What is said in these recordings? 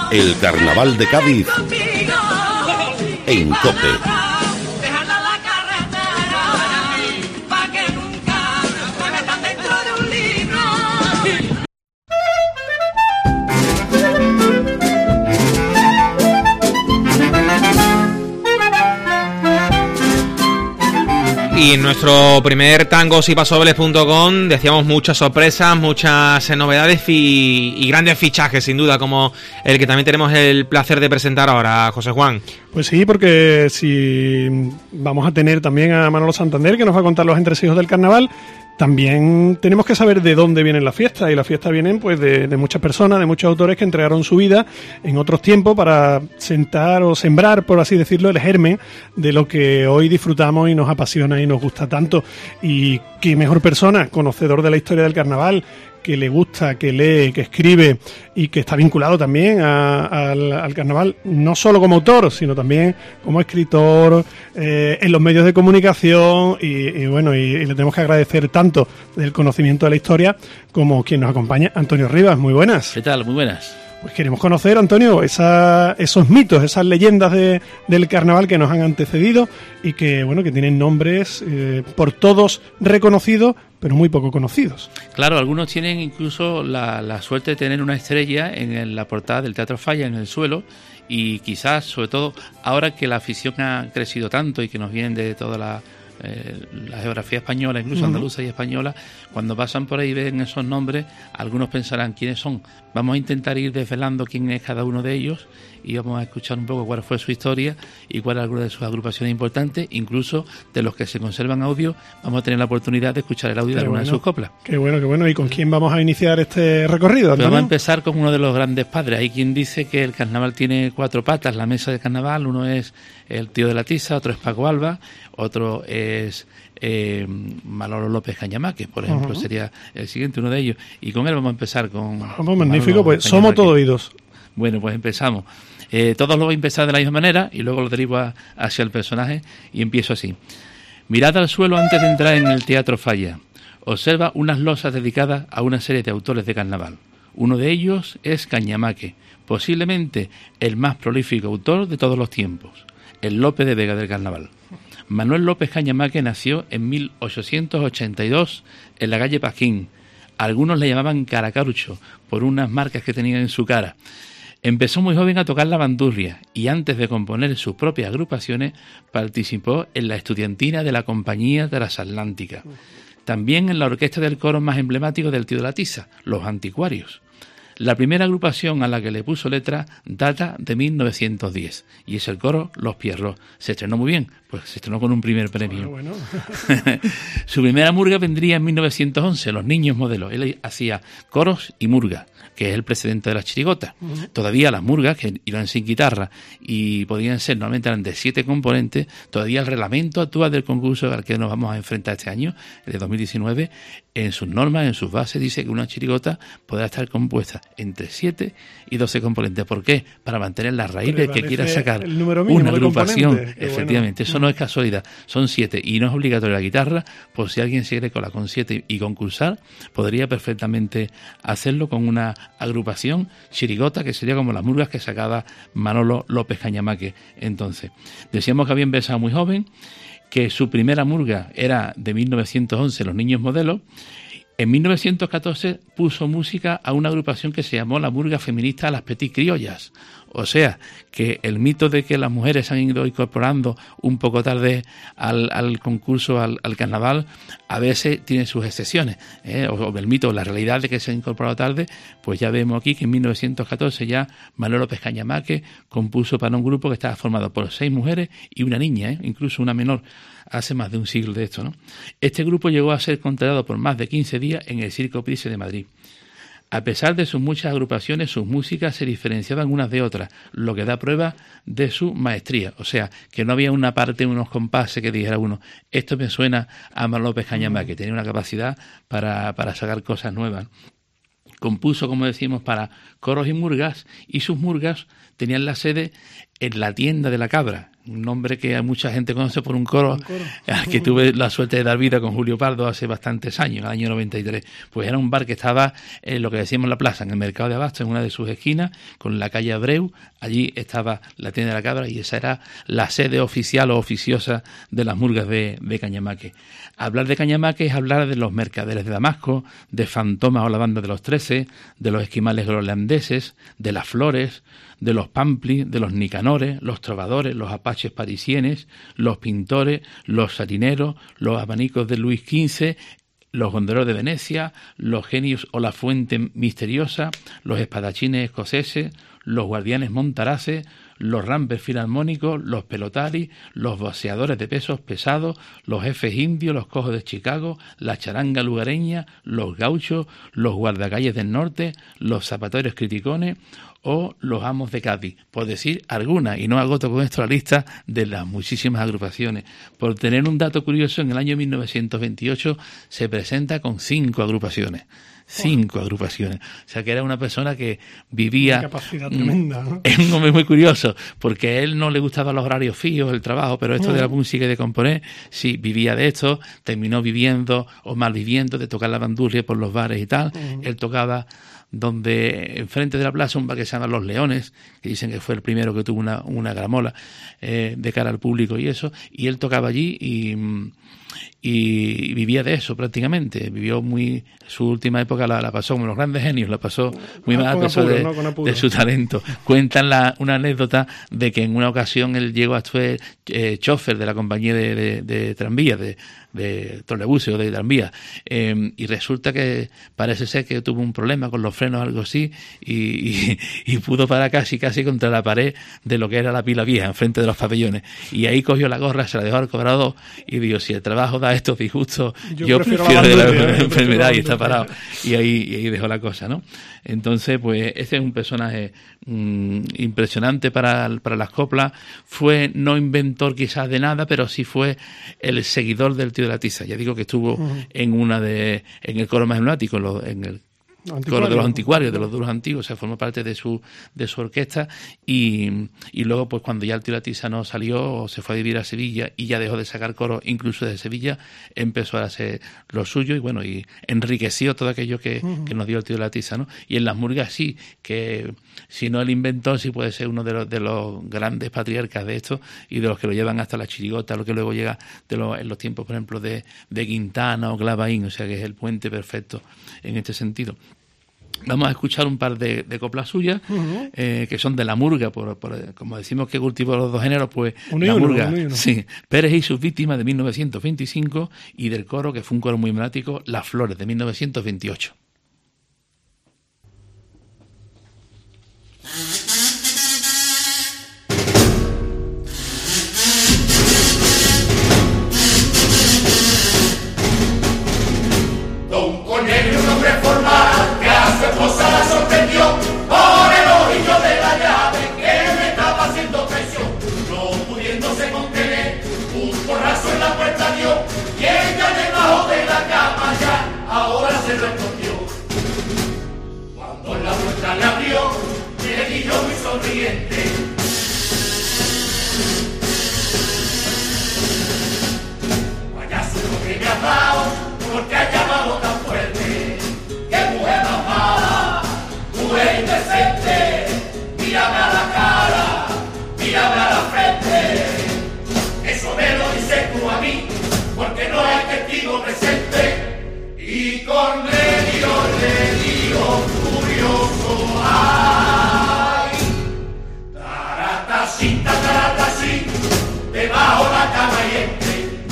El Carnaval de Cádiz en COPE. Y en nuestro primer tangosypasobles.com decíamos muchas sorpresas, muchas novedades y grandes fichajes, sin duda, como el que también tenemos el placer de presentar ahora, José Juan. Pues sí, porque si vamos a tener también a Manolo Santander, que nos va a contar los entresijos del carnaval. También tenemos que saber de dónde vienen las fiestas, y las fiestas vienen pues de muchas personas, de muchos autores que entregaron su vida en otros tiempos para sentar o sembrar, por así decirlo, el germen de lo que hoy disfrutamos y nos apasiona y nos gusta tanto. Y qué mejor persona, conocedor de la historia del carnaval, que le gusta, que lee, que escribe y que está vinculado también al carnaval, no solo como autor, sino también como escritor, en los medios de comunicación y bueno, y le tenemos que agradecer tanto del conocimiento de la historia como quien nos acompaña, Antonio Rivas. Muy buenas. ¿Qué tal? Muy buenas. Pues queremos conocer, Antonio, esos mitos, esas leyendas del carnaval que nos han antecedido y que, bueno, que tienen nombres por todos reconocidos, pero muy poco conocidos. Claro, algunos tienen incluso la suerte de tener una estrella en la portada del Teatro Falla, en el suelo, y quizás, sobre todo, ahora que la afición ha crecido tanto y que nos vienen de toda la geografía española, incluso andaluza y española, cuando pasan por ahí y ven esos nombres, algunos pensarán quiénes son. Vamos a intentar ir desvelando quién es cada uno de ellos y vamos a escuchar un poco cuál fue su historia y cuál es alguna de sus agrupaciones importantes, incluso de los que se conservan audio. Vamos a tener la oportunidad de escuchar el audio de alguna de sus coplas. Qué bueno, qué bueno. ¿Y con quién vamos a iniciar este recorrido, Antonio? Vamos a empezar con uno de los grandes padres. Hay quien dice que el carnaval tiene 4 patas, la mesa de carnaval. Uno es el tío de la tiza, otro es Paco Alba, otro es Manolo López Cañamaque, por ejemplo, sería el siguiente, uno de ellos. Y con él vamos a empezar con... magnífico, pues Cañamaque. Somos todo oídos. Bueno, pues empezamos. Todos lo voy a empezar de la misma manera y luego lo derivo hacia el personaje y empiezo así. Mirad al suelo antes de entrar en el Teatro Falla. Observa unas losas dedicadas a una serie de autores de carnaval. Uno de ellos es Cañamaque, posiblemente el más prolífico autor de todos los tiempos, el Lope de Vega del carnaval. Manuel López Cañamaque nació en 1882 en la calle Pasquín. Algunos le llamaban Caracarucho por unas marcas que tenía en su cara. Empezó muy joven a tocar la bandurria y antes de componer sus propias agrupaciones participó en la estudiantina de la Compañía Transatlántica. También en la orquesta del coro más emblemático del tío de la tiza, Los Anticuarios. La primera agrupación a la que le puso letra data de 1910 y es el coro Los Pierros. Se estrenó muy bien, pues se estrenó con un primer premio. Bueno. Su primera murga vendría en 1911, Los Niños Modelos. Él hacía coros y murga, que es el precedente de las chirigotas. Todavía las murgas, que iban sin guitarra y podían ser, normalmente eran de 7 componentes, todavía el reglamento actual del concurso al que nos vamos a enfrentar este año, el de 2019, en sus normas, en sus bases, dice que una chirigota podrá estar compuesta entre 7 y 12 componentes. ¿Por qué? Para mantener la raíz de que quiera sacar una agrupación. Efectivamente, eso no es casualidad, son 7 y no es obligatorio la guitarra. Por si alguien se quiere colar con 7 y concursar, podría perfectamente hacerlo con una agrupación chirigota, que sería como las murgas que sacaba Manolo López Cañamaque. Entonces, decíamos que había empezado muy joven, que su primera murga era de 1911, Los Niños Modelos. En 1914 puso música a una agrupación que se llamó la Murga Feminista Las Petit Criollas. O sea, que el mito de que las mujeres se han ido incorporando un poco tarde al concurso, al carnaval, a veces tiene sus excepciones. O el mito, la realidad de que se han incorporado tarde, pues ya vemos aquí que en 1914 ya Manuel López Cañamaque compuso para un grupo que estaba formado por 6 mujeres y una niña, incluso una menor. Hace más de un siglo de esto, ¿no? Este grupo llegó a ser contratado por más de 15 días en el Circo Price de Madrid. A pesar de sus muchas agrupaciones, sus músicas se diferenciaban unas de otras, lo que da prueba de su maestría. O sea, que no había una parte, unos compases que dijera uno, esto me suena a Manuel López Cañamaque, que tenía una capacidad para sacar cosas nuevas. Compuso, como decimos, para coros y murgas, y sus murgas tenían la sede en la Tienda de la Cabra, un nombre que a mucha gente conoce por un coro al que tuve la suerte de dar vida con Julio Pardo hace bastantes años, en el año 93. Pues era un bar que estaba en lo que decíamos la plaza, en el mercado de Abasto, en una de sus esquinas, con la calle Abreu. Allí estaba la tienda de la Cabra y esa era la sede oficial o oficiosa de las murgas de Cañamaque. Hablar de Cañamaque es hablar de los mercaderes de Damasco, de Fantomas o la Banda de los 13, de los esquimales groenlandeses, de las Flores, de los Pamplis, de los Nicanores, los trovadores, los apaches parisienes, los pintores, los satineros, los abanicos de Luis XV, los gondoleros de Venecia, los genios o la fuente misteriosa, los espadachines escoceses, los guardianes montaraces, los rampes filarmónicos, los pelotaris, los boxeadores de pesos pesados, los jefes indios, los cojos de Chicago, la charanga lugareña, los gauchos, los guardacalles del norte, los zapateros criticones o los amos de Cádiz, por decir algunas, y no agoto con esto la lista de las muchísimas agrupaciones. Por tener un dato curioso, en el año 1928 se presenta con 5 agrupaciones. 5 agrupaciones. O sea que era una persona que vivía... Una capacidad tremenda, ¿no? Es un hombre muy curioso, porque a él no le gustaban los horarios fijos, el trabajo, pero esto de la música y de componer, sí, vivía de esto, terminó viviendo o mal viviendo de tocar la bandurria por los bares y tal. Él tocaba donde enfrente de la plaza un bar que se llama Los Leones, que dicen que fue el primero que tuvo una gramola de cara al público y eso, y él tocaba allí y vivía de eso prácticamente. Vivió su última época la pasó como los grandes genios, la pasó muy mal a pesar de su talento. Cuentan una anécdota de que en una ocasión él llegó a ser chofer de la compañía de tranvías, de trolebuses o de tranvías, y resulta que parece ser que tuvo un problema con los frenos o algo así y pudo parar casi contra la pared de lo que era la pila vieja enfrente de los pabellones, y ahí cogió la gorra, se la dejó al cobrador y dijo: si el trabajo da estos disgustos, yo prefiero la enfermedad, y está parado, y ahí dejó la cosa, ¿no? Entonces, pues este es un personaje impresionante para las coplas. Fue no inventor quizás de nada, pero sí fue el seguidor del tío de la tiza. Ya digo que estuvo en el coro más emblemático, en el coro de los anticuarios, de los duros antiguos, o sea, formó parte de su orquesta, y luego, pues cuando ya el tío de la tiza no salió, se fue a vivir a Sevilla y ya dejó de sacar coros incluso de Sevilla, empezó a hacer lo suyo y bueno, y enriqueció todo aquello que nos dio el tío de la tiza, ¿no? Y en las murgas sí, que si no el inventor, sí puede ser uno de los grandes patriarcas de esto y de los que lo llevan hasta la chirigota, lo que luego llega en los tiempos, por ejemplo, de Quintana o Clavaín, o sea que es el puente perfecto en este sentido. Vamos a escuchar un par de coplas suyas, que son de la murga, como decimos que cultivó los dos géneros, pues la murga, sí, Pérez y sus víctimas de 1925, y del coro, que fue un coro muy emblemático, Las Flores de 1928. Don Cornelio, un hombre formal, que a su esposa la sorprendió por el ojillo de la llave que le estaba haciendo traición. No pudiéndose contener, un porrazo en la puerta dio y ella debajo de la cama ya ahora se lo escondió. Cuando la puerta le abrió, le dijo muy sonriente: payaso, lo que me has dado, porque has llamado tan fuerte. ¡Qué mujer más mala! ¡Mujer indecente! ¡Mírame a la cara! ¡Mírame a la frente! Eso me lo dices tú a mí, porque no hay testigo presente. Y Cornelio le dijo furioso: ¡ay! Taratachín, taratachín, debajo la cama y entre.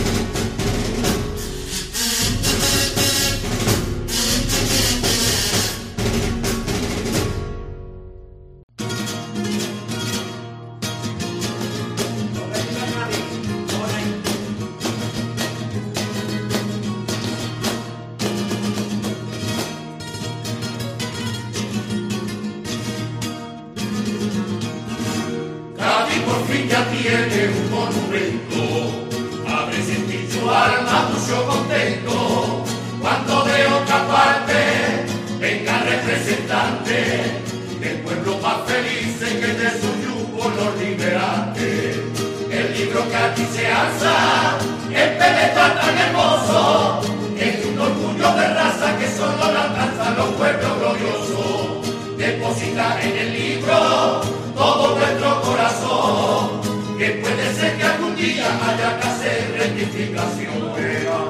Ya tiene un monumento, abre sentir su alma mucho contento. Cuando de otra parte venga representante del pueblo más feliz que de su yugo los liberantes. El libro que aquí se alza, el penetra tan hermoso, es un orgullo de raza que solo la alcanzan los pueblos gloriosos. Deposita en el libro todo nuestro corazón, que puede ser que algún día haya que hacer rectificación.